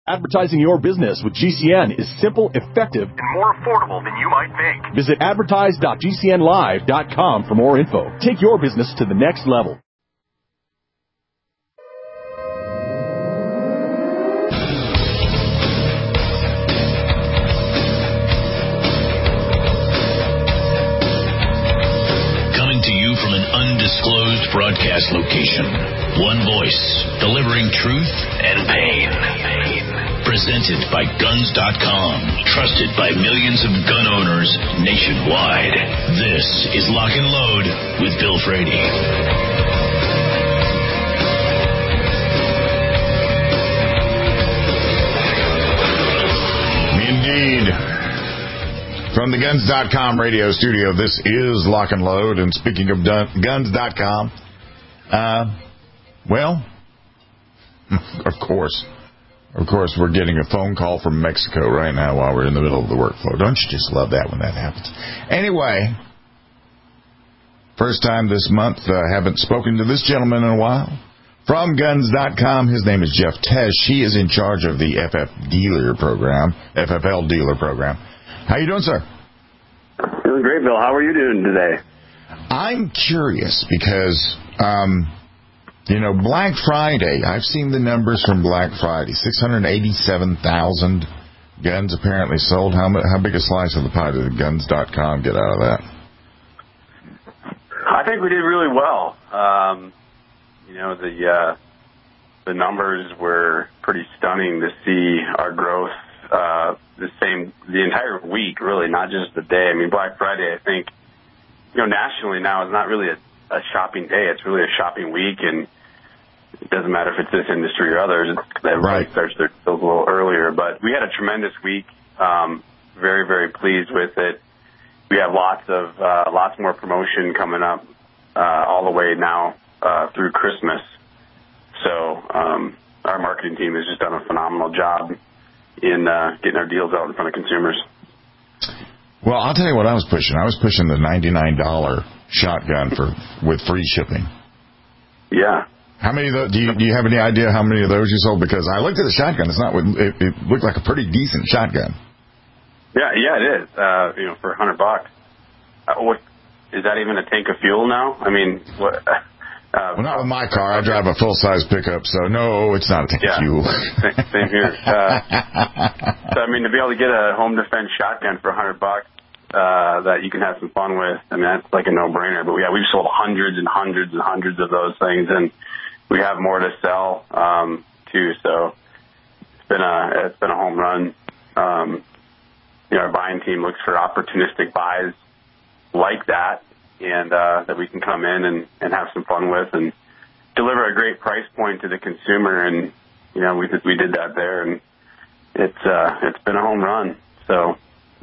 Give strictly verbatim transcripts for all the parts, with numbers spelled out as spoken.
Advertising your business with G C N is simple, effective, and more affordable than you might think. Visit advertise dot g c n live dot com for more info. Take your business to the next level. Coming to you from an undisclosed broadcast location. One voice, delivering truth and pain. Presented by guns dot com, trusted by millions of gun owners nationwide. This is Lock and Load with Bill Frady. Indeed. From the guns dot com radio studio, this is Lock and Load. And speaking of guns dot com, uh, well, of course. Of course, we're getting a phone call from Mexico right now while we're in the middle of the workflow. Don't you just love that when that happens? Anyway, first time this month, uh, haven't spoken to this gentleman in a while. From guns dot com, his name is Jeff Tesh. He is in charge of the F F dealer program, F F L dealer program. How you doing, sir? Doing great, Bill. How are you doing today? I'm curious because... Um, You know, Black Friday, I've seen the numbers from Black Friday. six hundred eighty-seven thousand guns apparently sold. How how big a slice of the pie did guns dot com get out of that? I think we did really well. Um, you know, the uh, the numbers were pretty stunning to see our growth uh, the same the entire week, really, not just the day. I mean, Black Friday, I think, you know, nationally now is not really a a shopping day. It's really a shopping week, and it doesn't matter if it's this industry or others. Everybody right. starts their deals a little earlier. But we had a tremendous week. Um, very, very pleased with it. We have lots of uh, lots more promotion coming up uh, all the way now uh, through Christmas. So um, our marketing team has just done a phenomenal job in uh, getting our deals out in front of consumers. Well, I'll tell you what I was pushing. I was pushing the ninety-nine dollars shotgun for with free shipping. Yeah. How many of those, do you do you have any idea how many of those you sold? Because I looked at the shotgun. It's not. It, it looked like a pretty decent shotgun. Yeah, yeah, it is. Uh, you know, for a hundred bucks. Uh, what is that even a tank of fuel now? I mean, what? Uh, well, not with my car. I drive a full size pickup, so no, it's not a tank yeah, of fuel. same, same here. Uh, so I mean, to be able to get a home defense shotgun for a hundred bucks. Uh, that you can have some fun with. I mean, that's like a no-brainer. But yeah, we've sold hundreds and hundreds and hundreds of those things, and we have more to sell um, too. So it's been a it's been a home run. Um, you know, our buying team looks for opportunistic buys like that, and uh, that we can come in and, and have some fun with, and deliver a great price point to the consumer. And you know, we we did that there, and it's uh, it's been a home run. So.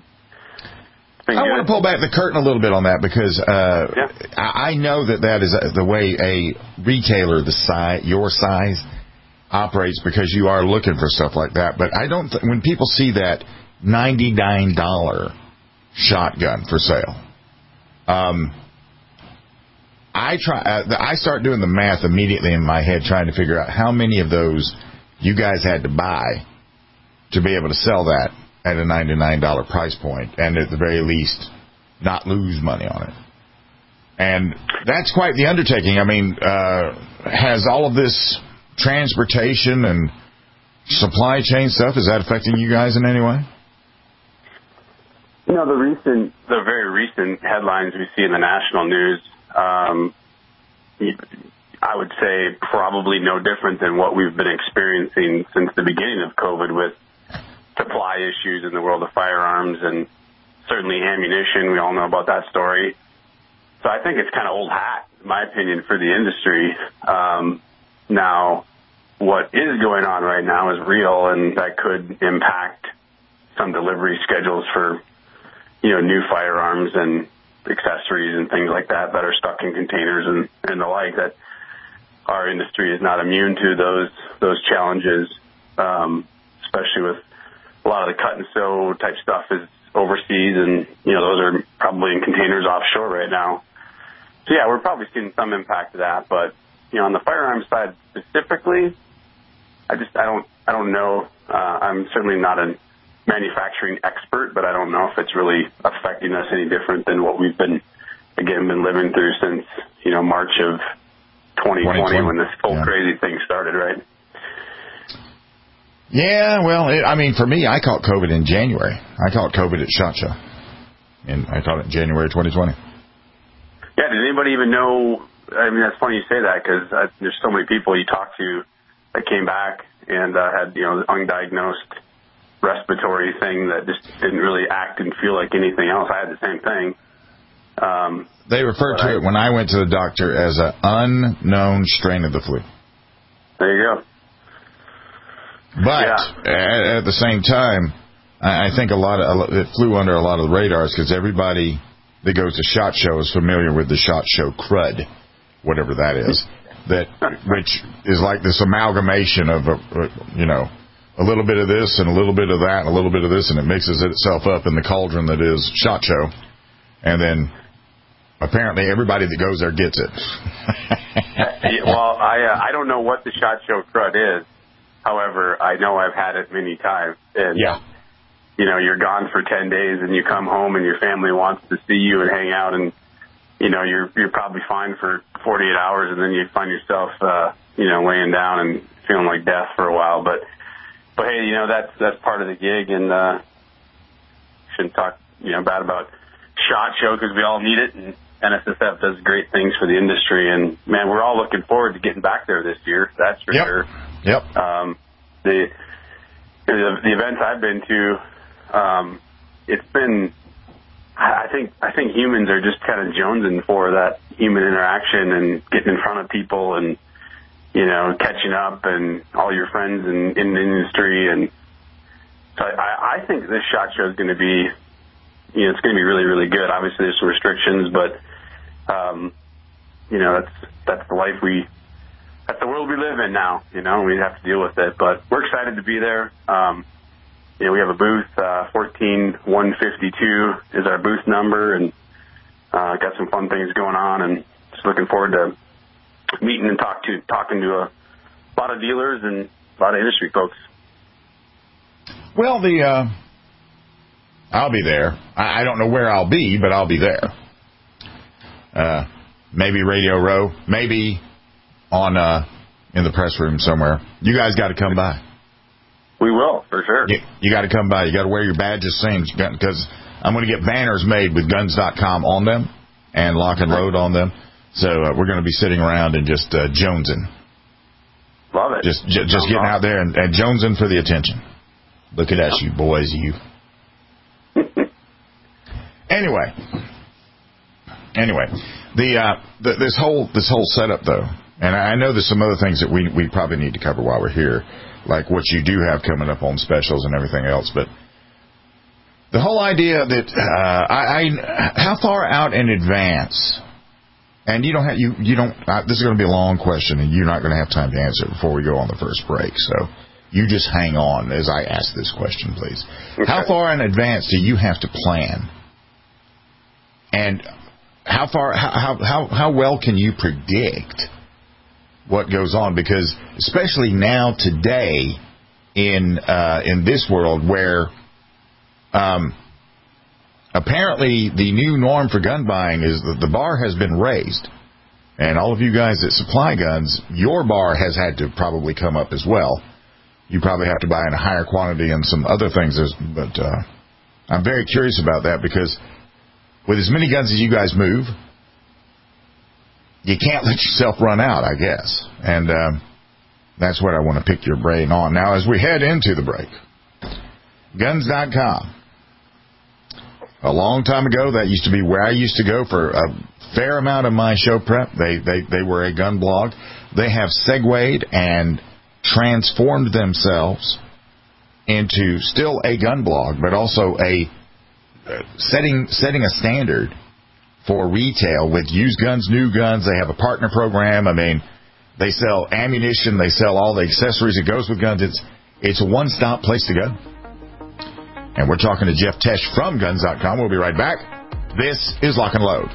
I want to pull back the curtain a little bit on that because uh, yeah. I know that that is the way a retailer the size, your size operates because you are looking for stuff like that. But I don't th- when people see that ninety-nine dollars shotgun for sale, um, I try. Uh, I start doing the math immediately in my head, trying to figure out how many of those you guys had to buy to be able to sell that at a ninety-nine dollars price point, and at the very least, not lose money on it. And that's quite the undertaking. I mean, uh, has all of this transportation and supply chain stuff, is that affecting you guys in any way? You know, the recent, the very recent headlines we see in the national news, um, I would say probably no different than what we've been experiencing since the beginning of COVID with supply issues in the world of firearms and certainly ammunition. We all know about that story. So I think it's kind of old hat, in my opinion, for the industry. Um, now, what is going on right now is real, and that could impact some delivery schedules for, you know, new firearms and accessories and things like that that are stuck in containers and, and the like. That our industry is not immune to those those challenges, um, especially with a lot of the cut and sew type stuff is overseas, and, you know, those are probably in containers offshore right now. So, yeah, we're probably seeing some impact of that. But, you know, on the firearms side specifically, I just I don't I don't know. Uh, I'm certainly not a manufacturing expert, but I don't know if it's really affecting us any different than what we've been again been living through since you know March of twenty twenty when this whole yeah. crazy thing started, right? Yeah, well, it, I mean, for me, I caught COVID in January. I caught COVID at SHOT Show, and I caught it in January twenty twenty. Yeah, did anybody even know? I mean, that's funny you say that because uh, there's so many people you talk to that came back and uh, had, you know, undiagnosed respiratory thing that just didn't really act and feel like anything else. I had the same thing. Um, they referred to I, it when I went to the doctor as an unknown strain of the flu. There you go. But yeah. at, at the same time, I, I think a lot of it flew under a lot of the radars because everybody that goes to SHOT Show is familiar with the SHOT Show crud, whatever that is. That which is like this amalgamation of, a, you know, a little bit of this and a little bit of that and a little bit of this, and it mixes itself up in the cauldron that is SHOT Show. And then apparently everybody that goes there gets it. Well, I uh, I don't know what the SHOT Show crud is. However, I know I've had it many times. And, yeah. you know, you're gone for ten days and you come home and your family wants to see you and hang out, and you know, you're you're probably fine for forty-eight hours, and then you find yourself, uh, you know, laying down and feeling like death for a while. But, but hey, you know, that's that's part of the gig, and uh, shouldn't talk, you know, bad about SHOT Show because we all need it, and N S S F does great things for the industry, and man, we're all looking forward to getting back there this year. That's for yep. sure. Yep. Um, the, the the events I've been to, um, it's been. I think I think humans are just kind of jonesing for that human interaction and getting in front of people and, you know, catching up and all your friends in, in the industry. And so I, I think this SHOT Show is going to be, you know, it's going to be really, really good. Obviously, there's some restrictions, but, um, you know, that's that's the life we, that's the world we live in now, you know, and we have to deal with it. But we're excited to be there. Um You know, we have a booth, uh, fourteen one fifty-two is our booth number, and uh, got some fun things going on, and just looking forward to meeting and talk to talking to a lot of dealers and a lot of industry folks. Well, the uh, I'll be there. I, I don't know where I'll be, but I'll be there. Uh, maybe Radio Row, maybe on uh, in the press room somewhere. You guys got to come by. We will, for sure. You, you got to come by. You got to wear your badges, same, because I'm going to get banners made with guns dot com on them and Lock and Load on them. So uh, we're going to be sitting around and just uh, jonesing. Love it. Just j- just getting out there and, and jonesing for the attention. Look at that, you boys, you. anyway, anyway, the, uh, the this whole this whole setup though, and I know there's some other things that we we probably need to cover while we're here, like what you do have coming up on specials and everything else, but the whole idea that uh, I, I how far out in advance. And you don't have you you don't. Uh, this is going to be a long question, and you're not going to have time to answer it before we go on the first break. So you just hang on as I ask this question, please. Okay. How far in advance do you have to plan? And how far how how how well can you predict what goes on? Because especially now today in uh, in this world where um. apparently, the new norm for gun buying is that the bar has been raised. And all of you guys that supply guns, your bar has had to probably come up as well. You probably have to buy in a higher quantity and some other things. But uh, I'm very curious about that because with as many guns as you guys move, you can't let yourself run out, I guess. And um, that's what I want to pick your brain on. Now, as we head into the break, guns dot com. A long time ago, that used to be where I used to go for a fair amount of my show prep. They they, they were a gun blog. They have segued and transformed themselves into still a gun blog, but also a uh, setting setting a standard for retail with used guns, new guns. They have a partner program. I mean, they sell ammunition. They sell all the accessories that goes with guns. It's it's a one-stop place to go. And we're talking to Jeff Tesh from guns dot com. We'll be right back. This is Lock and Load.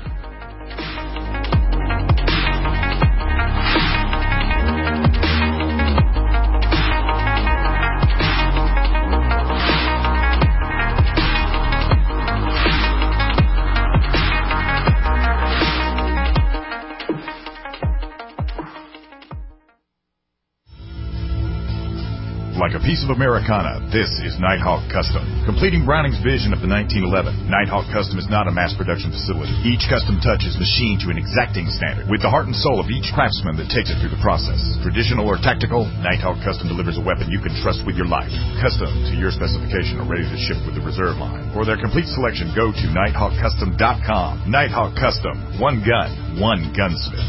piece of Americana, this is Nighthawk Custom. Completing Browning's vision of the nineteen eleven, Nighthawk Custom is not a mass production facility. Each custom touch is machined to an exacting standard, with the heart and soul of each craftsman that takes it through the process. Traditional or tactical, Nighthawk Custom delivers a weapon you can trust with your life. Custom to your specification are ready to ship with the reserve line. For their complete selection, go to nighthawk custom dot com. Nighthawk Custom. One gun, one gunsmith.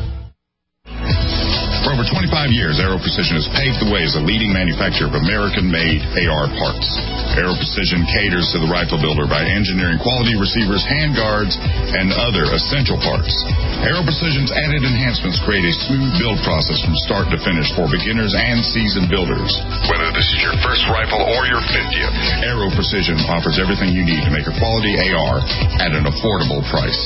For over twenty-five years, Aero Precision has paved the way as a leading manufacturer of American-made A R parts. Aero Precision caters to the rifle builder by engineering quality receivers, handguards, and other essential parts. Aero Precision's added enhancements create a smooth build process from start to finish for beginners and seasoned builders. Whether this is your first rifle or your fiftieth, Aero Precision offers everything you need to make a quality A R at an affordable price.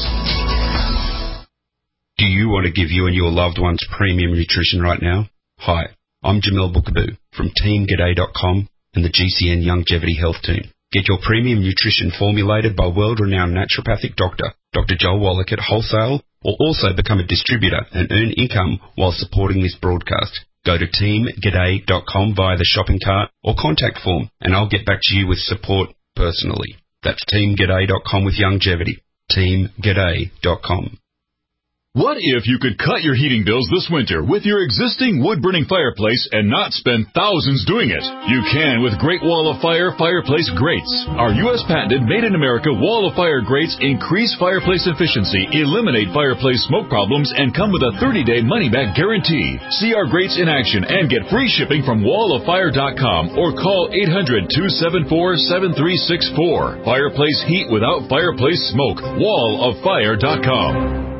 Do you want to give you and your loved ones premium nutrition right now? Hi, I'm Jamel Bookaboo from Team G'day dot com and the G C N Longevity Health Team. Get your premium nutrition formulated by world-renowned naturopathic doctor, Doctor Joel Wallach at wholesale, or also become a distributor and earn income while supporting this broadcast. Go to Team G'day dot com via the shopping cart or contact form, and I'll get back to you with support personally. That's Team G'day dot com with longevity. Team G'day dot com. What if you could cut your heating bills this winter with your existing wood-burning fireplace and not spend thousands doing it? You can with Great Wall of Fire Fireplace Grates. Our U S patented made-in-America Wall of Fire grates increase fireplace efficiency, eliminate fireplace smoke problems, and come with a thirty-day money-back guarantee. See our grates in action and get free shipping from wall of fire dot com or call eight hundred, two seven four, seven three six four. Fireplace heat without fireplace smoke. wall of fire dot com.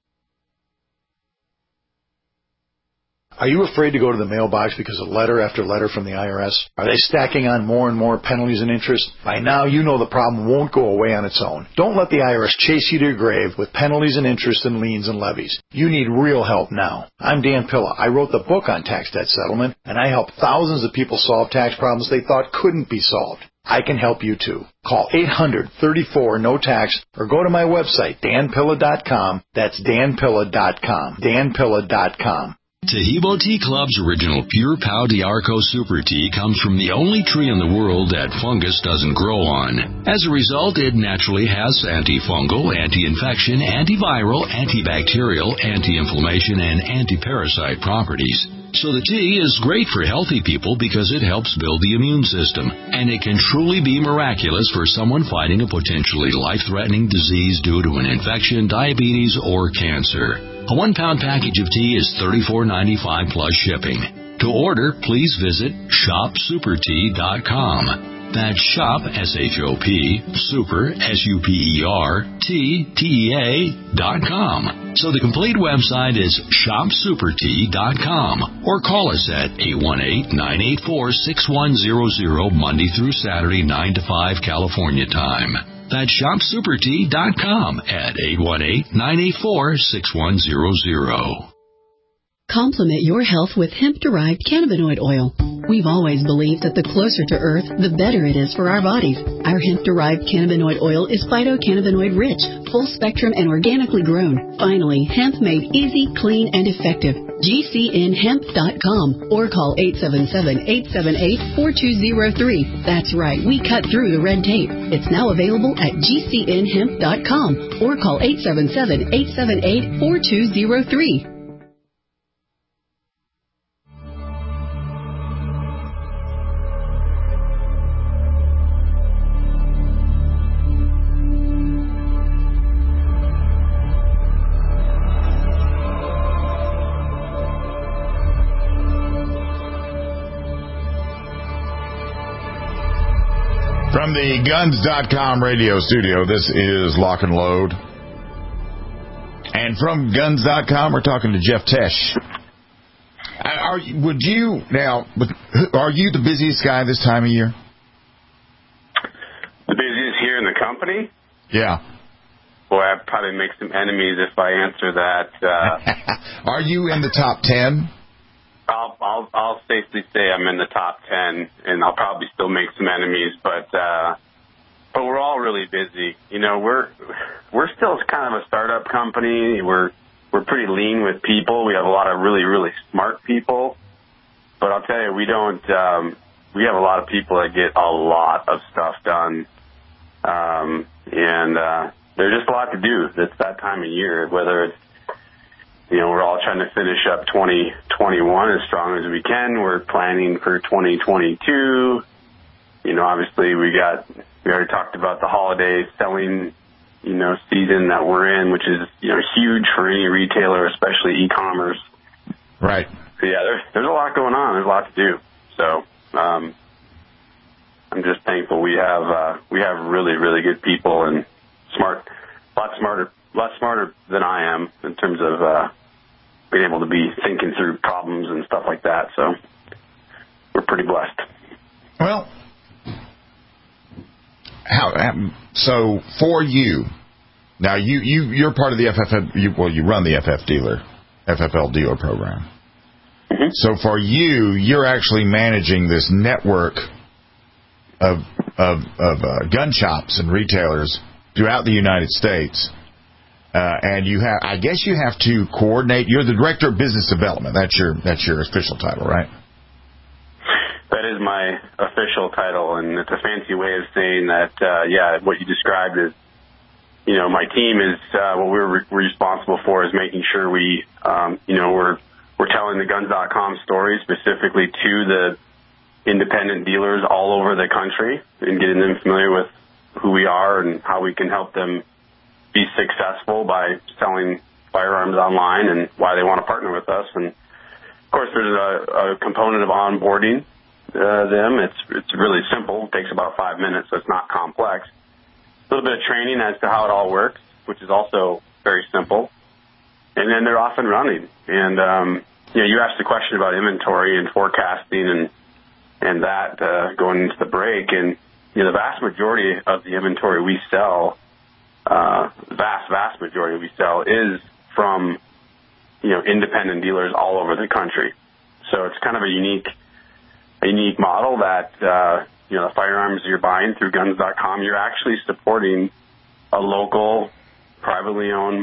Are you afraid to go to the mailbox because of letter after letter from the I R S? Are they stacking on more and more penalties and interest? By now, you know the problem won't go away on its own. Don't let the I R S chase you to your grave with penalties and interest and liens and levies. You need real help now. I'm Dan Pilla. I wrote the book on tax debt settlement, and I help thousands of people solve tax problems they thought couldn't be solved. I can help you too. Call eight hundred, thirty-four, no tax or go to my website, dan pilla dot com. That's dan pilla dot com. dan pilla dot com. Tahibo Tea Club's original Pure Pau d'Arco Super Tea comes from the only tree in the world that fungus doesn't grow on. As a result, it naturally has antifungal, anti-infection, antiviral, antibacterial, anti-inflammation, and anti-parasite properties. So the tea is great for healthy people because it helps build the immune system, and it can truly be miraculous for someone fighting a potentially life-threatening disease due to an infection, diabetes, or cancer. A one-pound package of tea is thirty-four ninety-five plus shipping. To order, please visit shop super tea dot com. That's shop, S H O P, super, S U P E R, T, T E A, dot com. So the complete website is shop super tea dot com. Or call us at eight one eight, nine eight four, six one zero zero, Monday through Saturday, nine to five California time. That's shop super tea dot com at eight one eight, nine eight four, six one zero zero. Complement your health with hemp-derived cannabinoid oil. We've always believed that the closer to Earth, the better it is for our bodies. Our hemp-derived cannabinoid oil is phytocannabinoid-rich, full-spectrum, and organically grown. Finally, hemp made easy, clean, and effective. G C N hemp dot com or call eight seven seven, eight seven eight, four two zero three. That's right, we cut through the red tape. It's now available at G C N hemp dot com or call eight seven seven, eight seven eight, four two zero three. From the guns dot com radio studio, this is Lock and Load. And from guns dot com, we're talking to Jeff Tesh. Are, would you, now, are you the busiest guy this time of year? The busiest here in the company? Yeah. Boy, I'd probably make some enemies if I answer that. Uh, are you in the top ten? I'll, I'll I'll safely say I'm in the top ten, and I'll probably still make some enemies, but uh, but we're all really busy. You know, we're we're still kind of a startup company. We're we're pretty lean with people. We have a lot of really really smart people, but I'll tell you, we don't um, we have a lot of people that get a lot of stuff done, um, and uh, there's just a lot to do. It's that time of year, whether it's, you know, we're all trying to finish up twenty twenty-one as strong as we can. We're planning for twenty twenty-two. You know, obviously we got, we already talked about the holiday selling, you know, season that we're in, which is, you know, huge for any retailer, especially e-commerce. Right. So yeah, there's, there's a lot going on. There's a lot to do. So, um, I'm just thankful we have, uh, we have really, really good people and smart, a lot smarter, a lot smarter than I am in terms of, uh, being able to be thinking through problems and stuff like that. So we're pretty blessed. Well, how, so for you, now you, you, you're part of the F F L, you, well, you run the F F dealer, F F L dealer program. Mm-hmm. So for you, you're actually managing this network of, of, of uh, gun shops and retailers throughout the United States. Uh, and you have, I guess you have to coordinate. You're the director of business development. That's your, that's your official title, right? That is my official title, and it's a fancy way of saying that, uh, yeah, what you described is, you know, my team is, uh, what we're re- responsible for is making sure we, um, you know, we're, we're telling the guns dot com story specifically to the independent dealers all over the country and getting them familiar with who we are and how we can help them be successful by selling firearms online and why they want to partner with us. And of course, there's a, a component of onboarding uh, them. It's it's really simple. It takes about five minutes, so it's not complex. A little bit of training as to how it all works, which is also very simple. And then they're off and running. And um, you know, you asked the question about inventory and forecasting and and that uh, going into the break. And you know, the vast majority of the inventory we sell, uh, vast vast majority we sell is from you know independent dealers all over the country. So it's kind of a unique. A unique model that, uh, you know, the firearms you're buying through guns dot com, you're actually supporting a local, privately owned,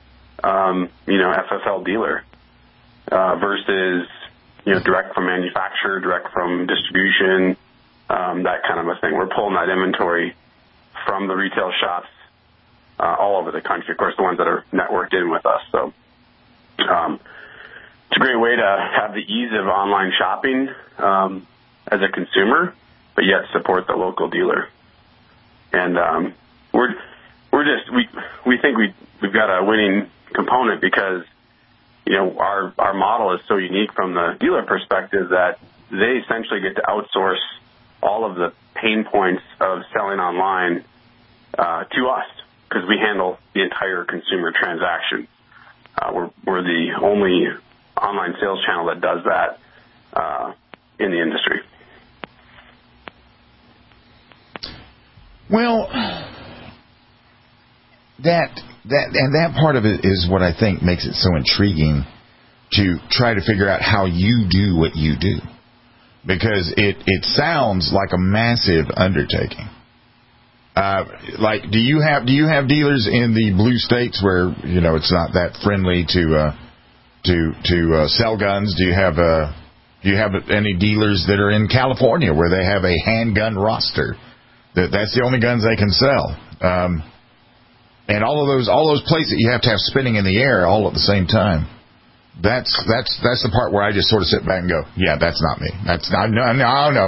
um, you know, F F L dealer, uh, versus, you know, direct from manufacturer, direct from distribution, um, that kind of a thing. We're pulling that inventory from the retail shops, uh, all over the country. Of course, the ones that are networked in with us. So, um, it's a great way to have the ease of online shopping um, as a consumer, but yet support the local dealer. And um, we're we're just we we think we we've got a winning component because you know our our model is so unique from the dealer perspective that they essentially get to outsource all of the pain points of selling online uh, to us because we handle the entire consumer transaction. Uh, we're we're the only online sales channel that does that uh, in the industry. Well, that that and that part of it is what I think makes it so intriguing to try to figure out how you do what you do, because it it sounds like a massive undertaking. Uh, like, do you have do you have dealers in the blue states where you know it's not that friendly to uh, to to uh, sell guns? Do you have uh, do you have any dealers that are in California where they have a handgun roster that that's the only guns they can sell? Um, and all of those all those plates that you have to have spinning in the air all at the same time. That's that's that's the part where I just sort of sit back and go, yeah, that's not me. That's not no no no.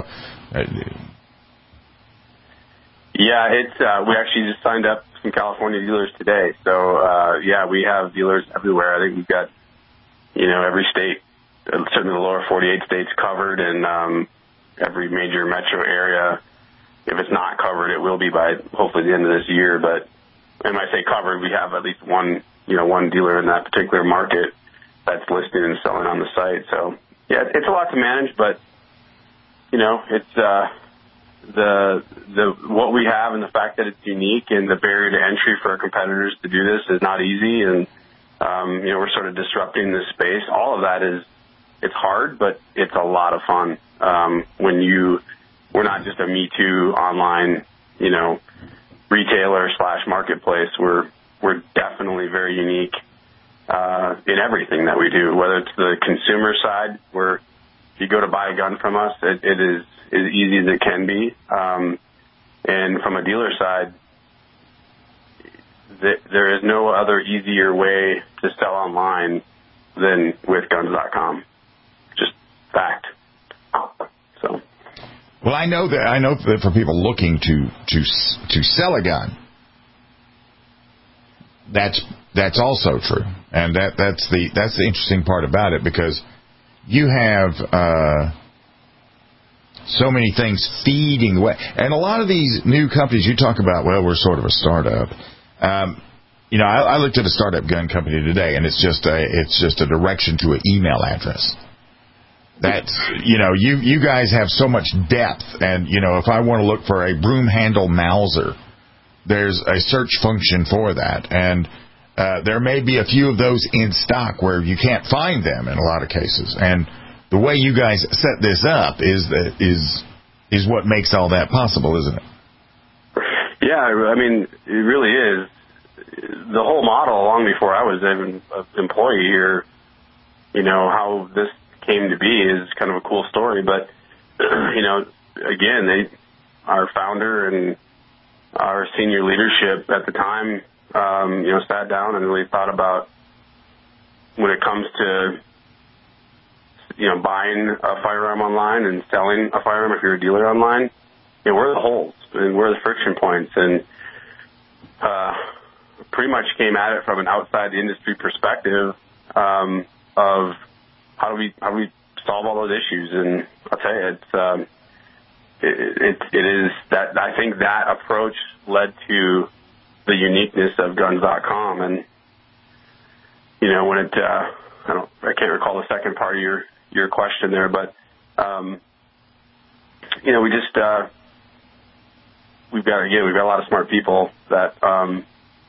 Yeah, it's uh, we actually just signed up some California dealers today. So uh, yeah, we have dealers everywhere. I think we've got you know every state, certainly the lower forty-eight states covered, and um, every major metro area. If it's not covered, it will be by hopefully the end of this year. But when I say covered, we have at least one you know one dealer in that particular market that's listing and selling on the site. So yeah, it's a lot to manage, but you know it's. Uh, The the what we have and the fact that it's unique and the barrier to entry for our competitors to do this is not easy, and um, you know we're sort of disrupting this space. All of that is it's hard, but it's a lot of fun um, when you we're not just a Me Too online you know retailer slash marketplace. We're we're definitely very unique uh, in everything that we do, whether it's the consumer side where you go to buy a gun from us, it, it is as easy as it can be. Um, and from a dealer side, th- there is no other easier way to sell online than with guns dot com. Just fact. So. Well, I know that I know that for people looking to to to sell a gun, that's that's also true, and that that's the that's the interesting part about it, because you have uh, so many things feeding away, and a lot of these new companies you talk about. Well, we're sort of a startup. Um, you know, I, I looked at a startup gun company today, and it's just a it's just a direction to an email address. That's, you know, you, you guys have so much depth, and, you know, if I want to look for a broom handle Mauser, there's a search function for that, and uh, there may be a few of those in stock where you can't find them in a lot of cases, and the way you guys set this up is that is is what makes all that possible, isn't it? Yeah, I mean, it really is. The whole model, long before I was even an employee here, you know, how this came to be is kind of a cool story, but you know, again, they, our founder and our senior leadership at the time, um, you know, sat down and really thought about when it comes to, you know, buying a firearm online and selling a firearm if you're a dealer online, you know, where are the holes and where are the friction points, and uh, pretty much came at it from an outside industry perspective um, of How do we how do we solve all those issues? And I'll tell you, it's um, it, it it is that I think that approach led to the uniqueness of guns dot com. And you know, when it uh, I don't I can't recall the second part of your your question there, but um, you know, we just uh, we've got again we've got a lot of smart people that um,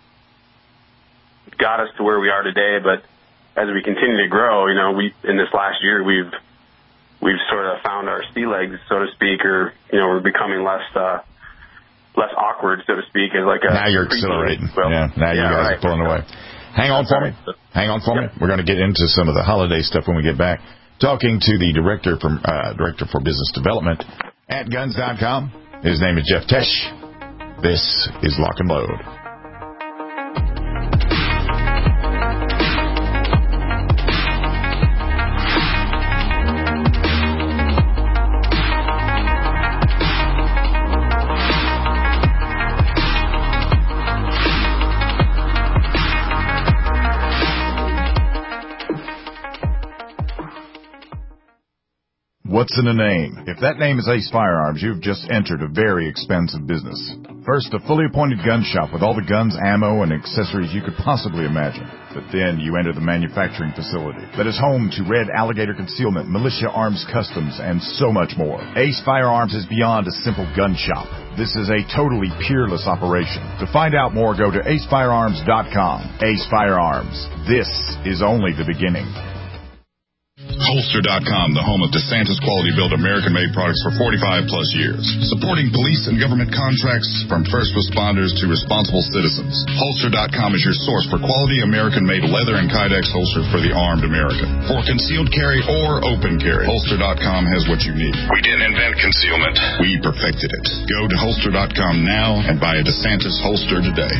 got us to where we are today, but as we continue to grow, you know, we in this last year we've we've sort of found our sea legs, so to speak, or you know, we're becoming less uh, less awkward, so to speak, as like a now you're accelerating. Well, yeah, now you yeah, guys right. are pulling away. Hang on for me. Hang on for yep. me. We're going to get into some of the holiday stuff when we get back. Talking to the director from uh, director for business development at guns dot com. His name is Jeff Tesh. This is Lock and Load. What's in a name? If that name is Ace Firearms, you've just entered a very expensive business. First, a fully appointed gun shop with all the guns, ammo, and accessories you could possibly imagine. But then you enter the manufacturing facility that is home to Red Alligator Concealment, Militia Arms Customs, and so much more. Ace Firearms is beyond a simple gun shop. This is a totally peerless operation. To find out more, go to ace firearms dot com. Ace Firearms. This is only the beginning. Holster dot com, the home of DeSantis quality built American-made products for forty-five plus years. Supporting police and government contracts from first responders to responsible citizens. Holster dot com is your source for quality American-made leather and Kydex holsters for the armed American. For concealed carry or open carry, Holster dot com has what you need. We didn't invent concealment. We perfected it. Go to Holster dot com now and buy a DeSantis holster today.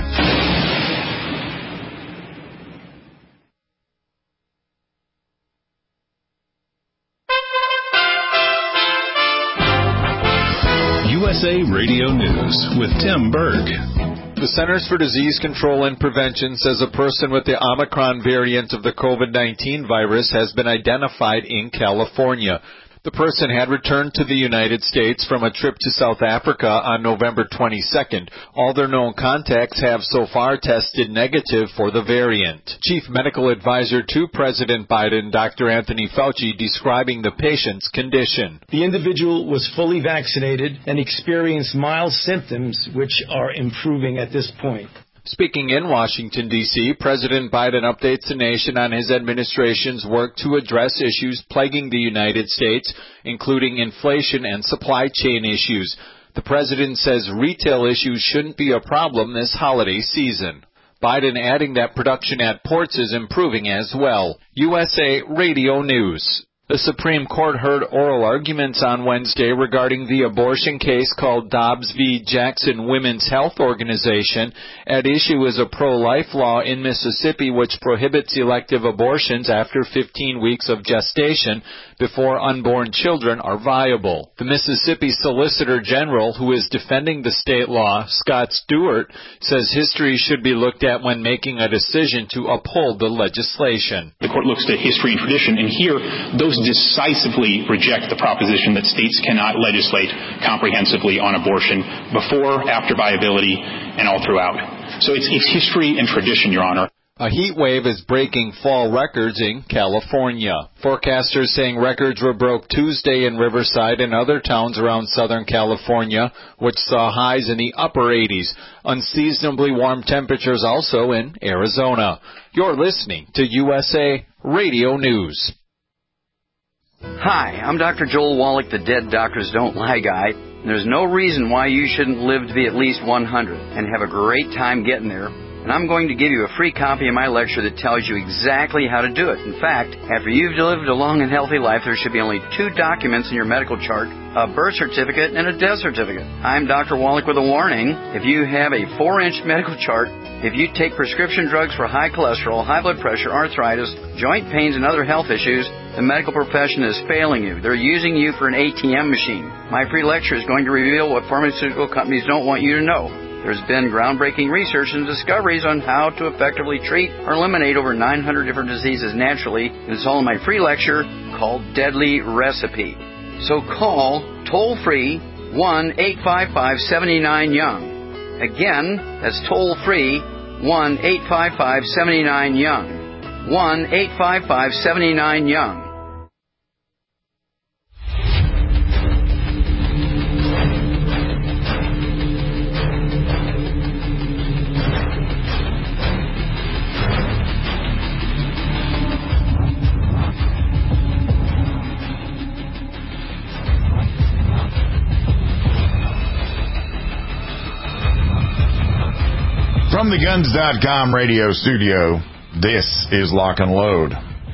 U S A Radio News with Tim Berg. The Centers for Disease Control and Prevention says a person with the Omicron variant of the COVID nineteen virus has been identified in California. The person had returned to the United States from a trip to South Africa on November twenty-second. All their known contacts have so far tested negative for the variant. Chief Medical Advisor to President Biden, Doctor Anthony Fauci, describing the patient's condition. The individual was fully vaccinated and experienced mild symptoms, which are improving at this point. Speaking in Washington, D C, President Biden updates the nation on his administration's work to address issues plaguing the United States, including inflation and supply chain issues. The president says retail issues shouldn't be a problem this holiday season. Biden adding that production at ports is improving as well. U S A Radio News. The Supreme Court heard oral arguments on Wednesday regarding the abortion case called Dobbs v. Jackson Women's Health Organization. At issue is a pro-life law in Mississippi which prohibits elective abortions after fifteen weeks of gestation before unborn children are viable. The Mississippi Solicitor General, who is defending the state law, Scott Stewart, says history should be looked at when making a decision to uphold the legislation. The court looks to history and tradition, and here those decisively reject the proposition that states cannot legislate comprehensively on abortion before, after viability, and all throughout. So it's, it's history and tradition, Your Honor. A heat wave is breaking fall records in California. Forecasters saying records were broke Tuesday in Riverside and other towns around Southern California, which saw highs in the upper eighties. Unseasonably warm temperatures also in Arizona. You're listening to U S A Radio News. Hi, I'm Doctor Joel Wallach, the Dead Doctors Don't Lie guy. There's no reason why you shouldn't live to be at least one hundred and have a great time getting there. And I'm going to give you a free copy of my lecture that tells you exactly how to do it. In fact, after you've lived a long and healthy life, there should be only two documents in your medical chart, a birth certificate and a death certificate. I'm Doctor Wallach with a warning. If you have a four-inch medical chart, if you take prescription drugs for high cholesterol, high blood pressure, arthritis, joint pains, and other health issues, the medical profession is failing you. They're using you for an A T M machine. My free lecture is going to reveal what pharmaceutical companies don't want you to know. There's been groundbreaking research and discoveries on how to effectively treat or eliminate over nine hundred different diseases naturally, and it's all in my free lecture called Deadly Recipe. So call toll-free one eight five five, seven nine, young. Again, that's toll-free one eight five five, seven nine, young. one eight five five, seven nine, young. From the Guns dot com radio studio, this is Lock and Load.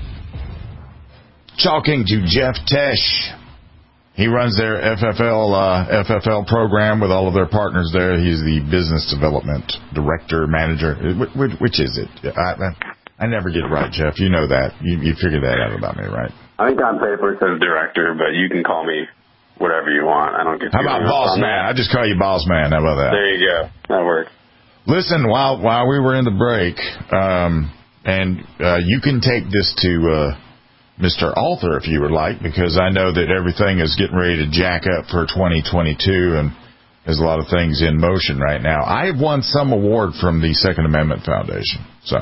Talking to Jeff Tesh. He runs their F F L uh, F F L program with all of their partners there. He's the business development director, manager. Which, which is it? I, I never get it right, Jeff. You know that. You, you figured that out about me, right? I think on paper it says director, but you can call me whatever you want. I don't get. How about boss man? I just call you boss man. How about that? There you go. That works. Listen, while while we were in the break, um, and uh, you can take this to uh, Mister Arthur if you would like, because I know that everything is getting ready to jack up for twenty twenty-two, and there's a lot of things in motion right now. I have won some award from the Second Amendment Foundation, so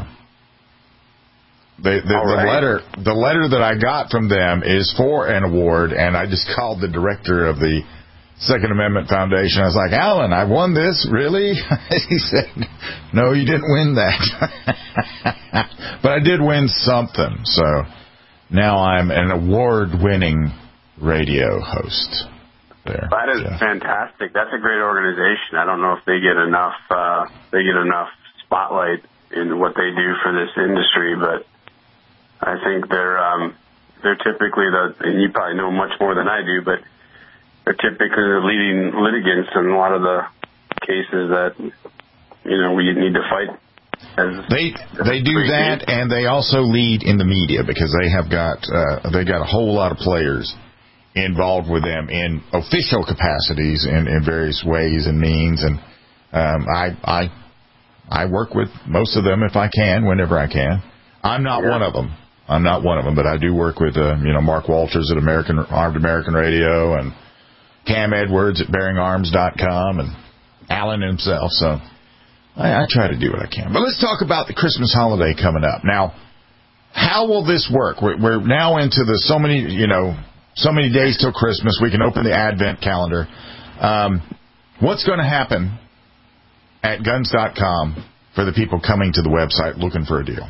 the the, right. the letter the letter that I got from them is for an award, and I just called the director of the Second Amendment Foundation. I was like, Alan, I won this? Really? He said, no, you didn't win that. But I did win something. So now I'm an award-winning radio host. There, that is Jeff. Fantastic. That's a great organization. I don't know if they get enough uh, they get enough spotlight in what they do for this industry, but I think they're um, they're typically the, and you probably know much more than I do, but they're typically the leading litigants in a lot of the cases that, you know, we need to fight. As, they they do that, and they also lead in the media because they have got uh, they got a whole lot of players involved with them in official capacities in, in various ways and means, and um, I I I work with most of them if I can, whenever I can. I'm not yeah. one of them. I'm not one of them, but I do work with uh, you know Mark Walters at American Armed American Radio and Cam Edwards at Bearing Arms dot com and Alan himself. So I, I try to do what I can. But let's talk about the Christmas holiday coming up. Now, how will this work? We're, we're now into the so many, you know, so many days till Christmas. We can open the Advent calendar. Um, what's going to happen at Guns dot com for the people coming to the website looking for a deal?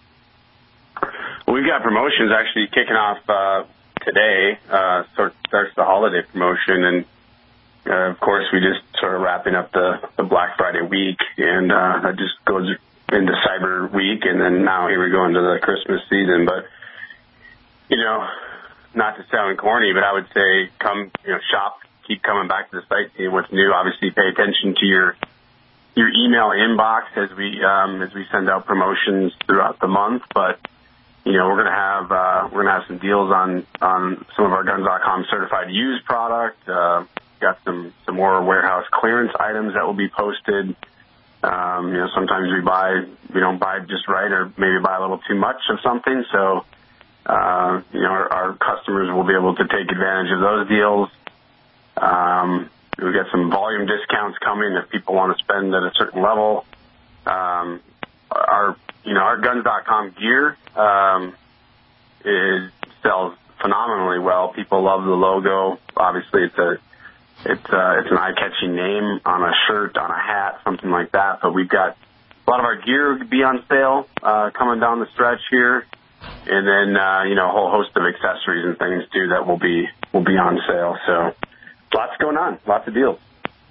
Well, we've got promotions actually kicking off uh, today. Uh, sort starts the holiday promotion, and uh, of course we just sort of wrapping up the, the Black Friday week, and uh, that just goes into Cyber Week, and then now here we go into the Christmas season. But you know, not to sound corny, but I would say come, you know, shop, keep coming back to the site, seeing what's new. Obviously, pay attention to your your email inbox as we um, as we send out promotions throughout the month. But you know, we're gonna have uh, we're gonna have some deals on on some of our Guns dot com certified used product. Uh, got some some more warehouse clearance items that will be posted. Um, you know, sometimes we buy, we don't buy just right, or maybe buy a little too much of something. So, uh, you know, our, our customers will be able to take advantage of those deals. Um, we got some volume discounts coming if people want to spend at a certain level. Um, our, you know, our Guns dot com gear, um, is, sells phenomenally well. People love the logo. Obviously, it's a, It's uh, it's an eye-catching name on a shirt, on a hat, something like that. But we've got a lot of our gear be on sale uh, coming down the stretch here, and then uh, you know, a whole host of accessories and things too that will be will be on sale. So lots going on, lots of deals.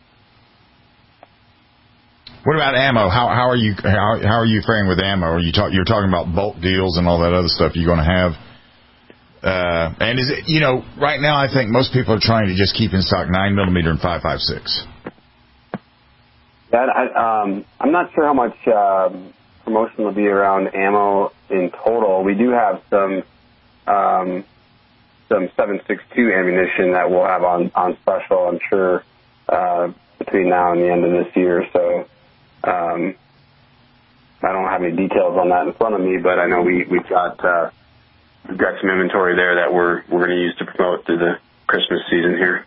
What about ammo? How how are you how how are you faring with ammo? Are you talk you're talking about bulk deals and all that other stuff you're going to have? Uh, and is it, you know, right now I think most people are trying to just keep in stock nine millimeter and five five six. Yeah, I, um, I'm not sure how much um, promotion will be around ammo in total. We do have some um, some seven six two ammunition that we'll have on, on special, I'm sure, uh, between now and the end of this year. So um, I don't have any details on that in front of me, but I know we, we've got... Uh, We've got some inventory there that we're we're going to use to promote through the Christmas season here.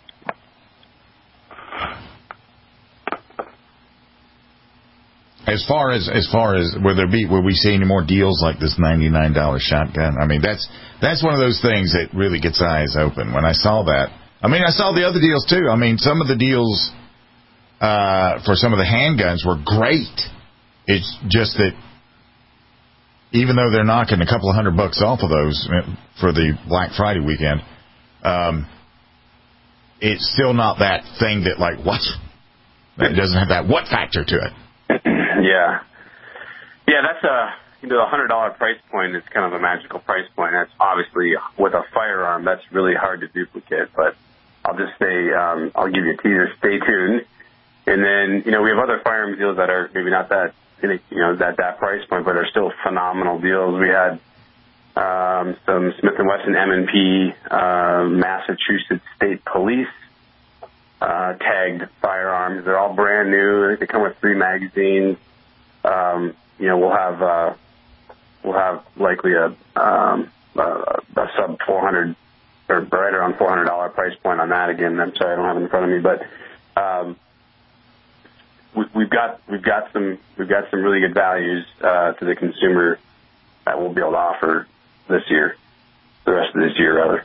As far as as far as will there be will we see any more deals like this ninety-nine dollar shotgun? I mean, that's that's one of those things that really gets eyes open. When I saw that, I mean, I saw the other deals too. I mean, some of the deals uh, for some of the handguns were great. It's just that, even though they're knocking a couple of hundred bucks off of those for the Black Friday weekend, um, it's still not that thing that, like, what? It doesn't have that what factor to it. Yeah. Yeah, that's a, you know, the one hundred dollar price point is kind of a magical price point. That's obviously, with a firearm, that's really hard to duplicate. But I'll just say, um, I'll give you a teaser, stay tuned. And then, you know, we have other firearm deals that are maybe not that, you know, at that price point, but are still phenomenal deals. We had um, some Smith and Wesson M and P uh, Massachusetts State Police uh, tagged firearms. They're all brand new. They come with three magazines. Um, you know, we'll have uh, we'll have likely a, um, a, a sub four hundred or right around four hundred dollar price point on that. Again, I'm sorry, I don't have it in front of me, but. Um, We've got we've got some we've got some really good values uh, to the consumer that we'll be able to offer this year, the rest of this year rather.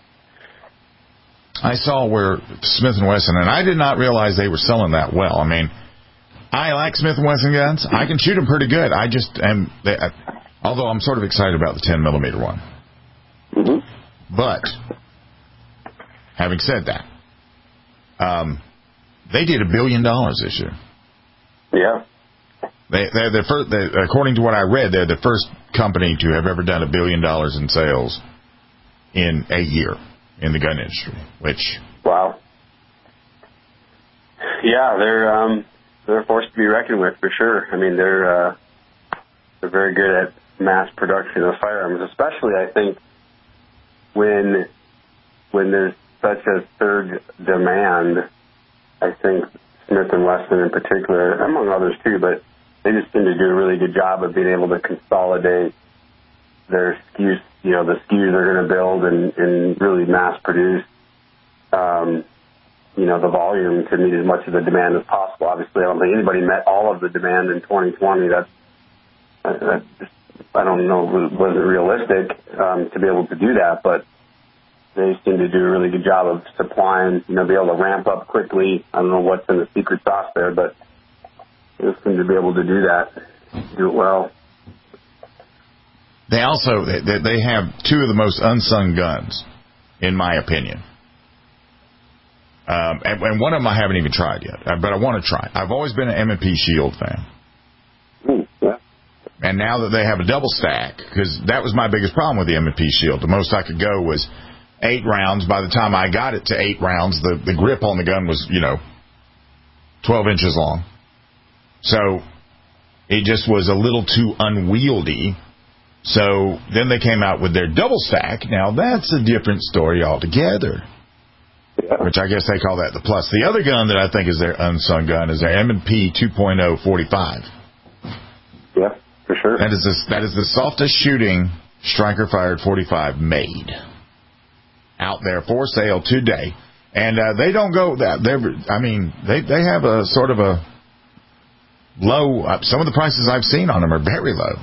I saw where Smith and Wesson, and I did not realize they were selling that well. I mean, I like Smith and Wesson guns. I can shoot them pretty good. I just am, they, I, although I'm sort of excited about the ten millimeter one. Mm-hmm. But having said that, um, they did a billion dollars this year. Yeah. They, they're the first, they, according to what I read, they're the first company to have ever done a billion dollars in sales in a year in the gun industry. Which wow. Yeah, they're um, they're a force to be reckoned with for sure. I mean, they're uh, they're very good at mass production of firearms, especially I think when when there's such a surge demand. I think Smith and Wesson in particular, among others too, but they just seem to do a really good job of being able to consolidate their S K Us, you know, the S K Us they're going to build and, and really mass produce, um, you know, the volume to meet as much of the demand as possible. Obviously, I don't think anybody met all of the demand in twenty twenty. That's, that just, I don't know, was it realistic um, to be able to do that, but they seem to do a really good job of supplying, you know, be able to ramp up quickly. I don't know what's in the secret sauce there, but they seem to be able to do that, do it well. They also, they, they have two of the most unsung guns, in my opinion. Um, and, and one of them I haven't even tried yet, but I want to try. I've always been an M and P Shield fan. Mm, yeah. And now that they have a double stack, because that was my biggest problem with the M and P Shield. The most I could go was eight rounds. By the time I got it to eight rounds, the, the grip on the gun was, you know, twelve inches long. So it just was a little too unwieldy. So then they came out with their double stack. Now that's a different story altogether. Yeah. Which I guess they call that the plus. The other gun that I think is their unsung gun is their M and P two point oh forty-five. Yeah, for sure. That is the, that is the softest shooting striker-fired forty-five made. Out there for sale today. And uh, they don't go that. They're, I mean, they, they have a sort of a low, uh, some of the prices I've seen on them are very low.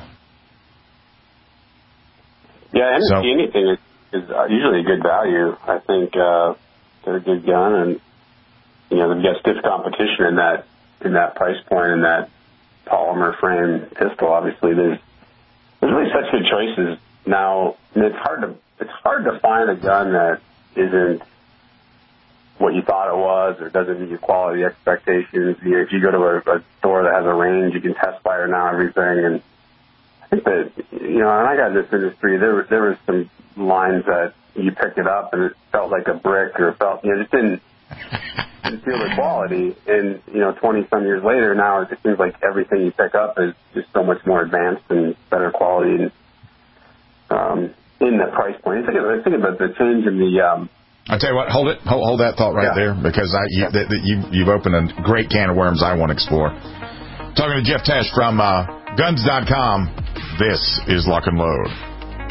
Yeah, M and P so, anything is, is usually a good value. I think uh, they're a good gun, and you know they've got stiff competition in that in that price point in that polymer frame pistol. Obviously, there's there's really such good choices now, and it's hard to it's hard to find a gun that isn't what you thought it was or doesn't meet your quality expectations. You know, if you go to a, a store that has a range, you can test fire now everything. And I think that, you know, when I got in this industry, there were, there was some lines that you picked it up and it felt like a brick or it felt, you know, just didn't, didn't feel the quality. And, you know, twenty-some years later, now it seems like everything you pick up is just so much more advanced and better quality and, um, in that price point. Think about, think about the change in the... Um, I'll tell you what, hold it, hold, hold that thought right yeah. there, because I, you, that, that you, you've opened a great can of worms I want to explore. Talking to Jeff Tesh from uh, guns dot com, this is Lock and Load.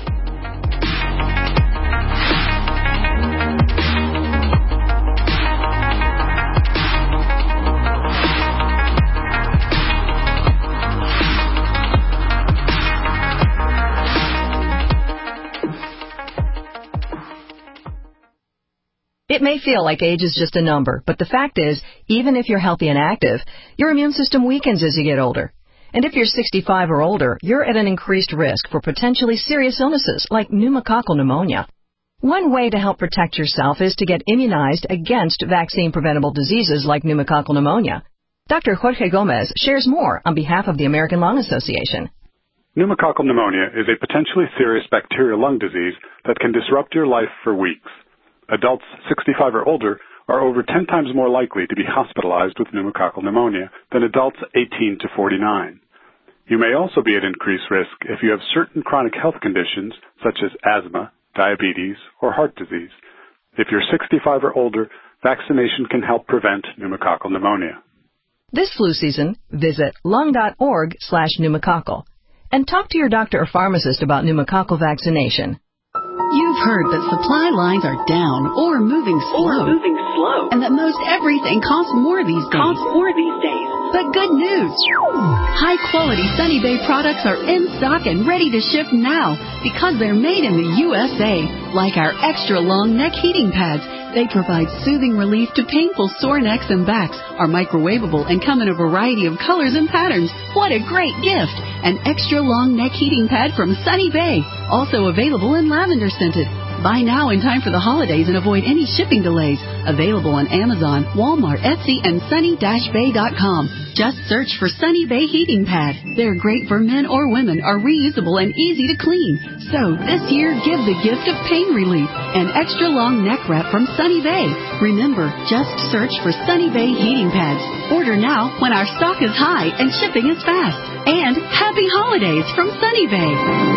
It may feel like age is just a number, but the fact is, even if you're healthy and active, your immune system weakens as you get older. And if you're sixty-five or older, you're at an increased risk for potentially serious illnesses like pneumococcal pneumonia. One way to help protect yourself is to get immunized against vaccine-preventable diseases like pneumococcal pneumonia. Doctor Jorge Gomez shares more on behalf of the American Lung Association. Pneumococcal pneumonia is a potentially serious bacterial lung disease that can disrupt your life for weeks. Adults sixty-five or older are over ten times more likely to be hospitalized with pneumococcal pneumonia than adults eighteen to forty-nine. You may also be at increased risk if you have certain chronic health conditions such as asthma, diabetes, or heart disease. If you're sixty-five or older, vaccination can help prevent pneumococcal pneumonia. This flu season, visit lung.org slash pneumococcal and talk to your doctor or pharmacist about pneumococcal vaccination. You've heard that supply lines are down or moving slow. Or moving slow. And that most everything costs more these days. Costs more these days. But good news. High-quality Sunny Bay products are in stock and ready to ship now because they're made in the U S A. Like our extra-long neck heating pads. They provide soothing relief to painful sore necks and backs, are microwavable, and come in a variety of colors and patterns. What a great gift! An extra-long neck heating pad from Sunny Bay. Also available in lavender scented. Buy now in time for the holidays and avoid any shipping delays. Available on Amazon, Walmart, Etsy, and sunny dash bay dot com. Just search for Sunny Bay Heating Pad. They're great for men or women, are reusable and easy to clean. So this year, give the gift of pain relief. An extra long neck wrap from Sunny Bay. Remember, just search for Sunny Bay Heating Pads. Order now when our stock is high and shipping is fast. And happy holidays from Sunny Bay.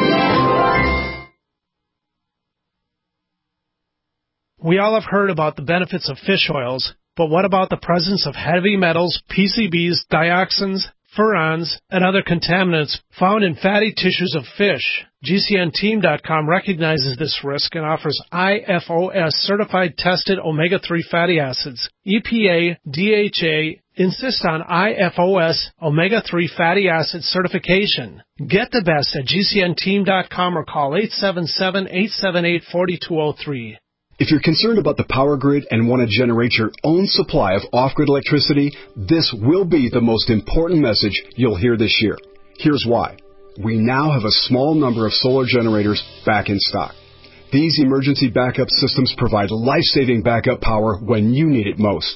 We all have heard about the benefits of fish oils, but what about the presence of heavy metals, P C Bs, dioxins, furans, and other contaminants found in fatty tissues of fish? G C N team dot com recognizes this risk and offers I F O S certified tested omega three fatty acids. E P A, D H A insist on I F O S omega three fatty acid certification. Get the best at G C N team dot com or call eight seven seven, eight seven eight, four two zero three. If you're concerned about the power grid and want to generate your own supply of off-grid electricity, this will be the most important message you'll hear this year. Here's why. We now have a small number of solar generators back in stock. These emergency backup systems provide life-saving backup power when you need it most.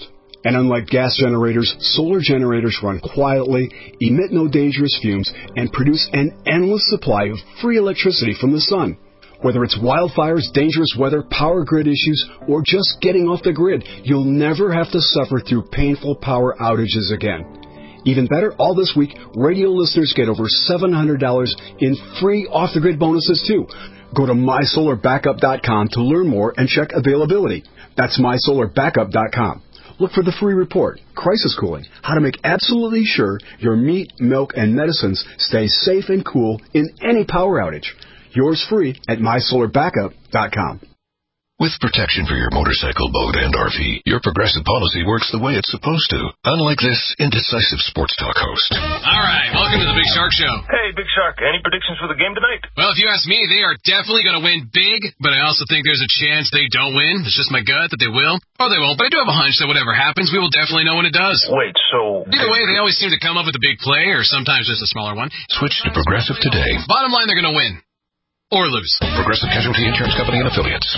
And unlike gas generators, solar generators run quietly, emit no dangerous fumes, and produce an endless supply of free electricity from the sun. Whether it's wildfires, dangerous weather, power grid issues, or just getting off the grid, you'll never have to suffer through painful power outages again. Even better, all this week, radio listeners get over seven hundred dollars in free off-the-grid bonuses, too. Go to my solar backup dot com to learn more and check availability. That's my solar backup dot com. Look for the free report, Crisis Cooling, how to make absolutely sure your meat, milk, and medicines stay safe and cool in any power outage. Yours free at my solar backup dot com. With protection for your motorcycle, boat, and R V, your Progressive policy works the way it's supposed to. Unlike this indecisive sports talk host. All right, welcome to the Big Shark Show. Hey, Big Shark, any predictions for the game tonight? Well, if you ask me, they are definitely going to win big, but I also think there's a chance they don't win. It's just my gut that they will, or they won't. But I do have a hunch that whatever happens, we will definitely know when it does. Wait, so... Either way, they always seem to come up with a big play, or sometimes just a smaller one. Switch to Progressive today. Bottom line, they're going to win. Or lose. Progressive Casualty Insurance Company and Affiliates.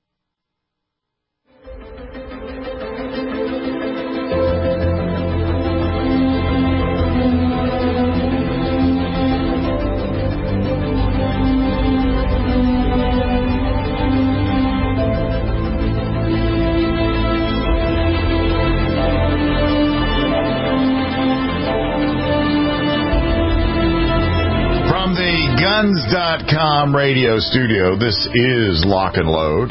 Guns dot com radio studio. This is Lock and Load.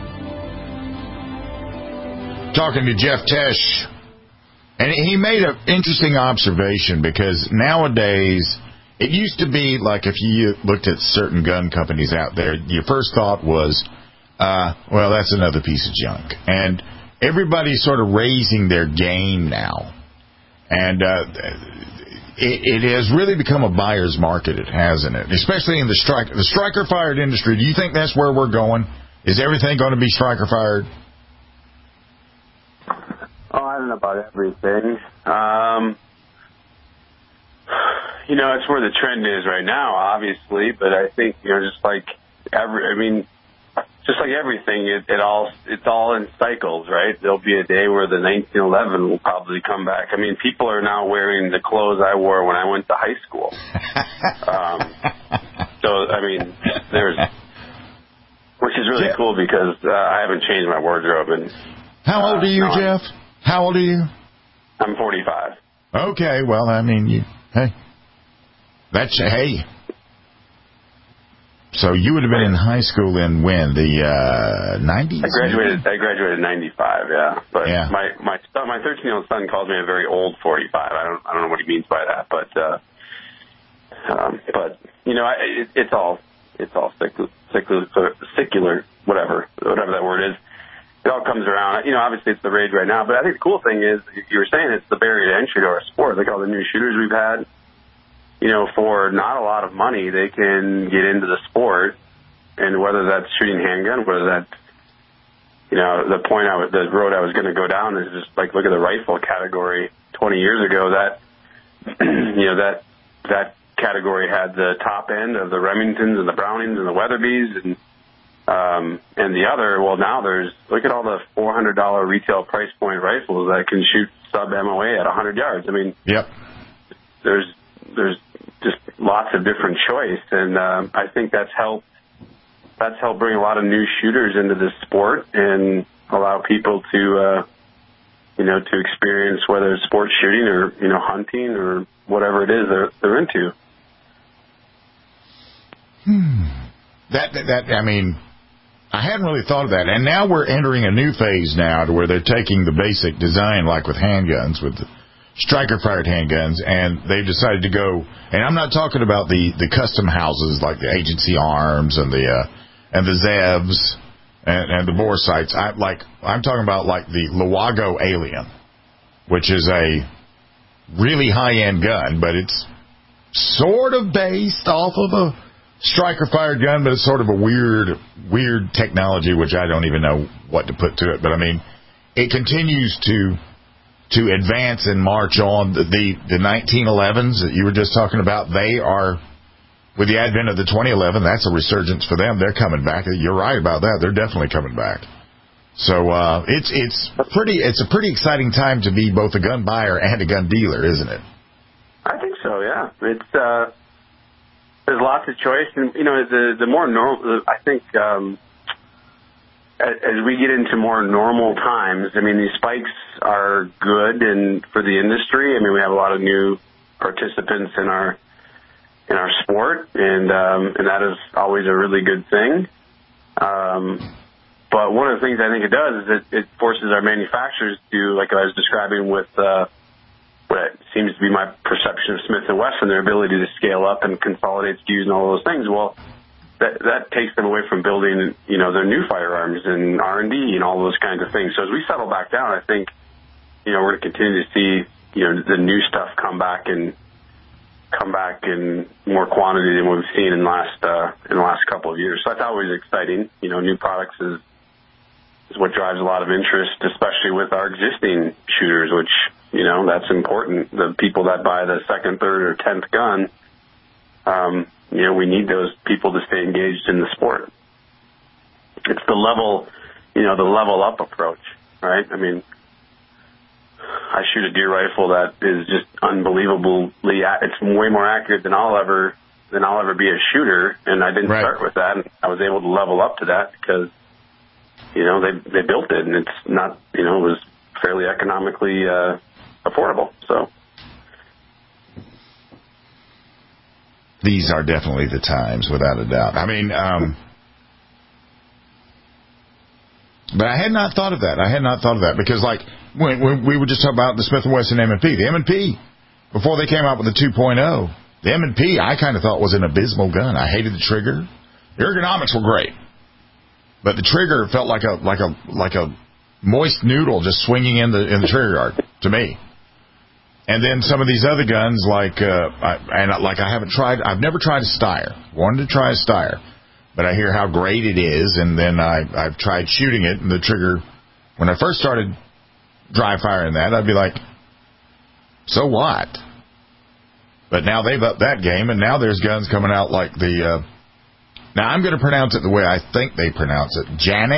Talking to Jeff Tesh. And he made an interesting observation because nowadays, it used to be like if you looked at certain gun companies out there, your first thought was, uh, well, that's another piece of junk. And everybody's sort of raising their game now. And uh, it, it has really become a buyer's market, it hasn't it? Especially in the strike, the striker-fired industry. Do you think that's where we're going? Is everything going to be striker-fired? Oh, I don't know about everything. Um, you know, it's where the trend is right now, obviously. But I think, you know, just like every, I mean, just like everything, it, it all it's all in cycles, right? There'll be a day where the nineteen eleven will probably come back. I mean, people are now wearing the clothes I wore when I went to high school. um, so, I mean, there's, which is really yeah. cool because uh, I haven't changed my wardrobe. And how old are you, uh, Jeff? How old are you? I'm forty-five. Okay, well, I mean, you, hey, that's hey. So you would have been in high school in when the uh, nineties? I graduated. I graduated in ninety-five. Yeah, but yeah. my my son, my thirteen-year-old son calls me a very old forty-five. I don't I don't know what he means by that, but uh, um, but you know, I, it, it's all it's all secular, secular, secular, whatever whatever that word is. It all comes around. You know, obviously it's the rage right now, but I think the cool thing is you were saying it's the barrier to entry to our sport. Look at all the new shooters we've had. You know, for not a lot of money, they can get into the sport, and whether that's shooting handgun, whether that's, you know, the point I was, the road I was going to go down is just like look at the rifle category. Twenty years ago, that you know that that category had the top end of the Remingtons and the Brownings and the Weatherbys, and um, and the other. Well, now there's look at all the four hundred dollar retail price point rifles that can shoot sub M O A at a hundred yards. I mean, yep. There's there's just lots of different choice, and um, I think that's helped. That's helped bring a lot of new shooters into this sport and allow people to, uh, you know, to experience whether it's sports shooting or you know hunting or whatever it is they're, they're into. Hmm. That, that that I mean, I hadn't really thought of that, and now we're entering a new phase now to where they're taking the basic design, like with handguns, with the striker-fired handguns, and they've decided to go, and I'm not talking about the, the custom houses like the Agency Arms and the uh, and the Zevs and, and the bore sights. I like I'm talking about like the Luago Alien, which is a really high-end gun, but it's sort of based off of a striker-fired gun, but it's sort of a weird weird technology, which I don't even know what to put to it. But I mean, it continues to. to advance and march on. The, the the nineteen elevens that you were just talking about, they are, with the advent of the twenty eleven, that's a resurgence for them. They're coming back. You're right about that. They're definitely coming back. So uh, it's it's pretty it's a pretty exciting time to be both a gun buyer and a gun dealer, isn't it? I think so. Yeah, it's uh, there's lots of choice, and you know the the more normal. I think um, as, as we get into more normal times, I mean these spikes are good and for the industry. I mean we have a lot of new participants in our in our sport, and um, and that is always a really good thing. Um, But one of the things I think it does is it, it forces our manufacturers to, like I was describing with uh, what seems to be my perception of Smith and Wesson, their ability to scale up and consolidate S K Us and all those things. Well, that that takes them away from building, you know, their new firearms and R and D and all those kinds of things. So as we settle back down, I think, you know, we're going to continue to see, you know, the new stuff come back and come back in more quantity than we've seen in the last uh, in the last couple of years. So that's always exciting. You know, new products is. is what drives a lot of interest, especially with our existing shooters, which, you know, that's important. The people that buy the second, third, or tenth gun, um, you know, we need those people to stay engaged in the sport. It's the level, you know, the level up approach, right? I mean, I shoot a deer rifle that is just unbelievably, it's way more accurate than I'll ever, than I'll ever be a shooter, and I didn't right. start with that, and I was able to level up to that because you know, they they built it, and it's not, you know, it was fairly economically uh, affordable. So these are definitely the times, without a doubt. I mean, um, but I had not thought of that. I had not thought of that because, like, when, when we were just talking about the Smith and Wesson M and P, the M and P before they came out with the two point oh, the M and P I kind of thought was an abysmal gun. I hated the trigger. The ergonomics were great. But the trigger felt like a like a like a moist noodle just swinging in the in the trigger guard to me. And then some of these other guns, like uh, I, and like I haven't tried, I've never tried a Steyr. Wanted to try a Steyr, but I hear how great it is. And then I I've tried shooting it, and the trigger. When I first started dry firing that, I'd be like, so what? But now they've upped that game, and now there's guns coming out like the. Uh, Now, I'm going to pronounce it the way I think they pronounce it. Janik?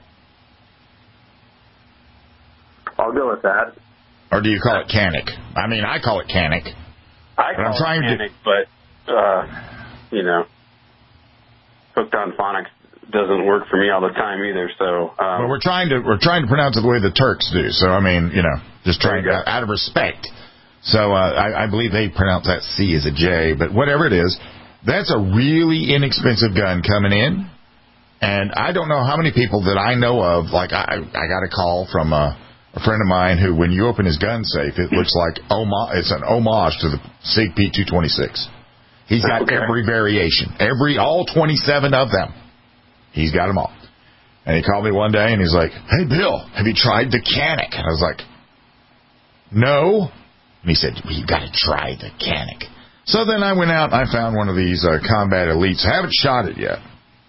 I'll go with that. Or do you call it Canik? I mean, I call it Canik. I call I'm trying it Canik, to... but, uh, you know, hooked on phonics doesn't work for me all the time either, so... Um, well, we're trying to we're trying to pronounce it the way the Turks do, so, I mean, you know, just trying to, out of respect. So, uh, I, I believe they pronounce that C as a J, but whatever it is... That's a really inexpensive gun coming in, and I don't know how many people that I know of, like I, I got a call from a, a friend of mine who, when you open his gun safe, it looks like homage, it's an homage to the SIG P two twenty-six. He's got okay. every variation, every, all twenty-seven of them. He's got them all. And he called me one day, and he's like, hey, Bill, have you tried the Canik? And I was like, no. And he said, well, you've got to try the Canik. So then I went out and I found one of these uh, Combat Elites. I haven't shot it yet.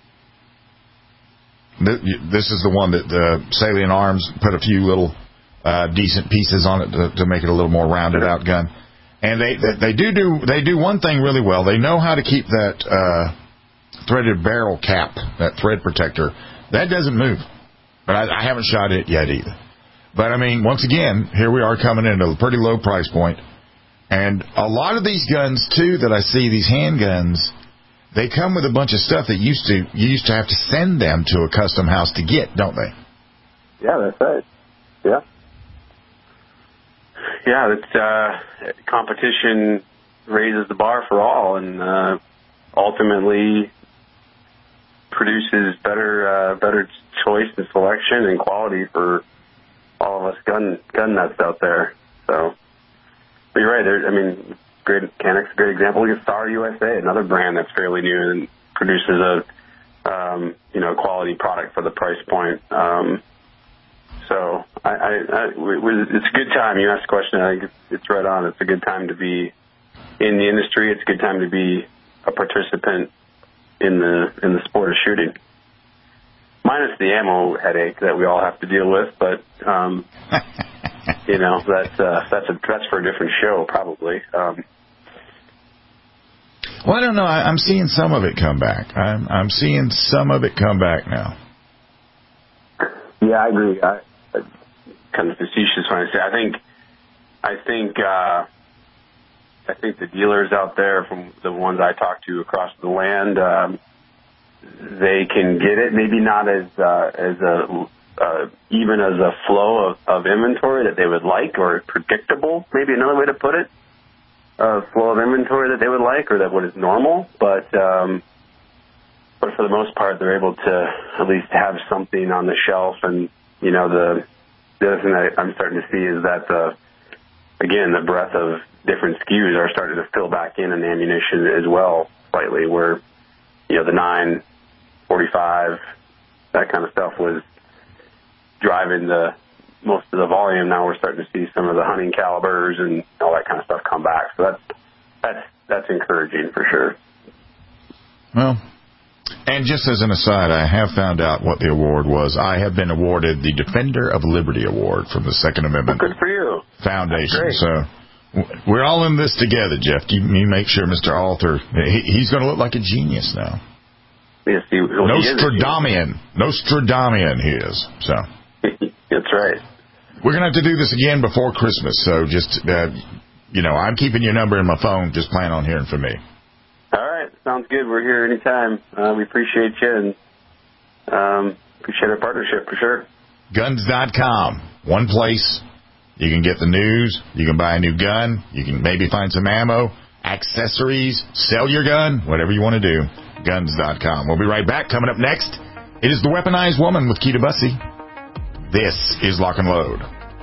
This is the one that the Salient Arms put a few little uh, decent pieces on it to, to make it a little more rounded out gun. And they, they they do do they do one thing really well. They know how to keep that uh, threaded barrel cap, that thread protector. That doesn't move. But I, I haven't shot it yet either. But I mean, once again, here we are coming into a pretty low price point. And a lot of these guns, too, that I see, these handguns, they come with a bunch of stuff that used to you used to have to send them to a custom house to get, don't they? Yeah, that's right. Yeah. Yeah, it's, uh, competition raises the bar for all and uh, ultimately produces better uh, better choice and selection and quality for all of us gun gun nuts out there. So... But you're right. There, I mean, great. Canik's a great example. Look at Star U S A, another brand that's fairly new and produces a, um, you know, quality product for the price point. Um, so I, I, I, it's a good time. You asked the question. I think it's, it's right on. It's a good time to be in the industry. It's a good time to be a participant in the in the sport of shooting. Minus the ammo headache that we all have to deal with, but. Um, You know, that's uh, that's a that's for a different show, probably. Um, well, I don't know. I, I'm seeing some of it come back. I'm I'm seeing some of it come back now. Yeah, I agree. I, I kind of facetious when I say I think I think uh, I think the dealers out there, from the ones I talk to across the land, um, they can get it. Maybe not as uh, as a uh, even as a flow of, of inventory that they would like, or predictable. Maybe another way to put it, a flow of inventory that they would like, or that what is normal. But um, but for the most part, they're able to at least have something on the shelf. And you know, the the other thing that I'm starting to see is that the again the breadth of different S K Us are starting to fill back in in ammunition as well slightly. Where you know the nine forty-five, that kind of stuff was driving the most of the volume. Now we're starting to see some of the hunting calibers and all that kind of stuff come back. So that's that's that's encouraging for sure. Well, and just as an aside, I have found out what the award was. I have been awarded the Defender of Liberty Award from the Second Amendment Good for you. Foundation. So we're all in this together, Jeff. You, you make sure Mister Alter, he, he's going to look like a genius now. Yes, he, well, Nostradamus. Nostradamus he is. So that's right. We're going to have to do this again before Christmas. So just, uh, you know, I'm keeping your number in my phone. Just plan on hearing from me. All right. Sounds good. We're here anytime. Uh, we appreciate you and um, appreciate our partnership for sure. Guns dot com. One place. You can get the news. You can buy a new gun. You can maybe find some ammo, accessories, sell your gun, whatever you want to do. Guns dot com. We'll be right back. Coming up next, it is The Weaponized Woman with Keita Bussey. This is Lock and Load.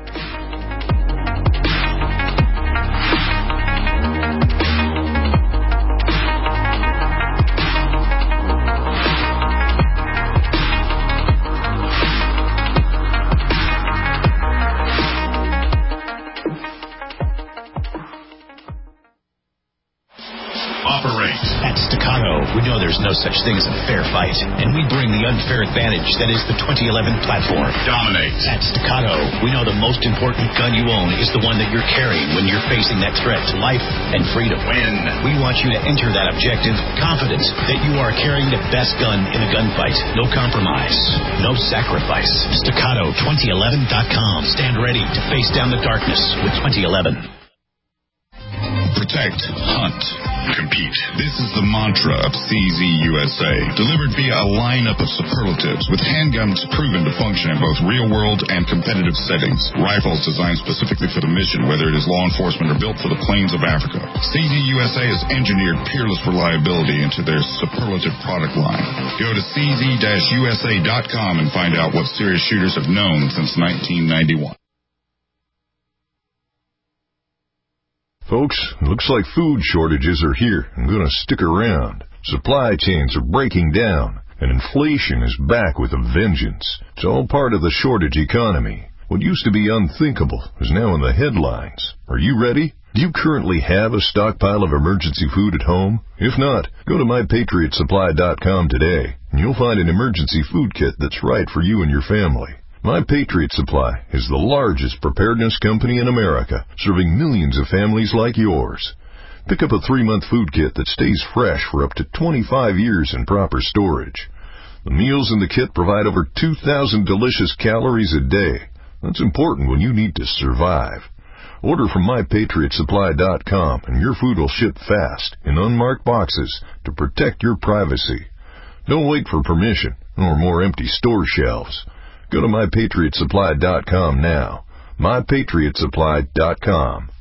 At Staccato, we know there's no such thing as a fair fight, and we bring the unfair advantage that is the twenty eleven platform. Dominate. At Staccato, we know the most important gun you own is the one that you're carrying when you're facing that threat to life and freedom. Win. We want you to enter that objective confident that you are carrying the best gun in a gunfight. No compromise, no sacrifice. Staccato twenty eleven dot com. Stand ready to face down the darkness with twenty eleven. Protect, hunt, compete. This is the mantra of C Z U S A, delivered via a lineup of superlatives with handguns proven to function in both real-world and competitive settings. Rifles designed specifically for the mission, whether it is law enforcement or built for the plains of Africa. C Z U S A has engineered peerless reliability into their superlative product line. Go to C Z U S A dot com and find out what serious shooters have known since nineteen ninety-one. Folks, looks like food shortages are here and going to stick around. Supply chains are breaking down, and inflation is back with a vengeance. It's all part of the shortage economy. What used to be unthinkable is now in the headlines. Are you ready? Do you currently have a stockpile of emergency food at home? If not, go to my patriot supply dot com today, and you'll find an emergency food kit that's right for you and your family. My Patriot Supply is the largest preparedness company in America, serving millions of families like yours. Pick up a three-month food kit that stays fresh for up to twenty-five years in proper storage. The meals in the kit provide over two thousand delicious calories a day. That's important when you need to survive. Order from my patriot supply dot com and your food will ship fast in unmarked boxes to protect your privacy. Don't wait for permission or more empty store shelves. Go to my patriot supply dot com now. my patriot supply dot com.